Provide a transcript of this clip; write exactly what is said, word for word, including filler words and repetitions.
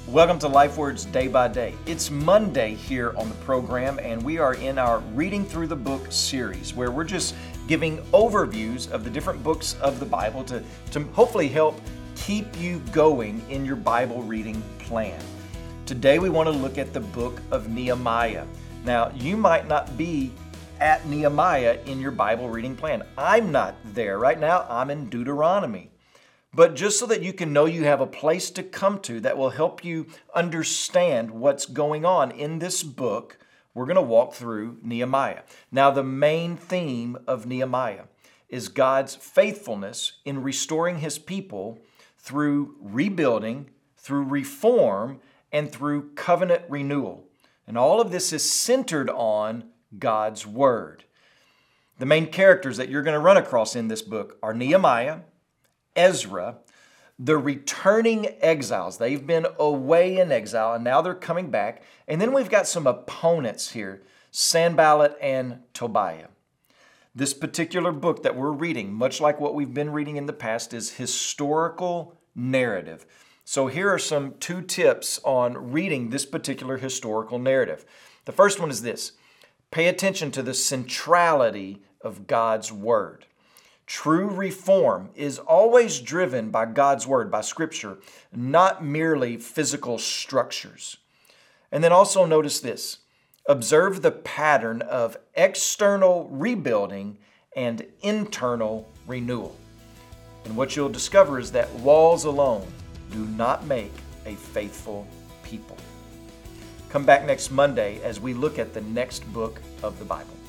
Welcome to Life Words Day by Day. It's Monday here on the program, and we are in our Reading Through the Book series, where we're just giving overviews of the different books of the Bible to, to hopefully help keep you going in your Bible reading plan. Today we want to look at the book of Nehemiah. Now, you might not be at Nehemiah in your Bible reading plan. I'm not there. Right now, I'm in Deuteronomy. But just so that you can know you have a place to come to that will help you understand what's going on in this book, we're going to walk through Nehemiah. Now, the main theme of Nehemiah is God's faithfulness in restoring His people through rebuilding, through reform, and through covenant renewal. And all of this is centered on God's Word. The main characters that you're going to run across in this book are Nehemiah, Ezra, the returning exiles. They've been away in exile and now they're coming back. And then we've got some opponents here, Sanballat and Tobiah. This particular book that we're reading, much like what we've been reading in the past, is historical narrative. So here are some two tips on reading this particular historical narrative. The first one is this: pay attention to the centrality of God's Word. True reform is always driven by God's Word, by Scripture, not merely physical structures. And then also notice this: observe the pattern of external rebuilding and internal renewal. And what you'll discover is that walls alone do not make a faithful people. Come back next Monday as we look at the next book of the Bible.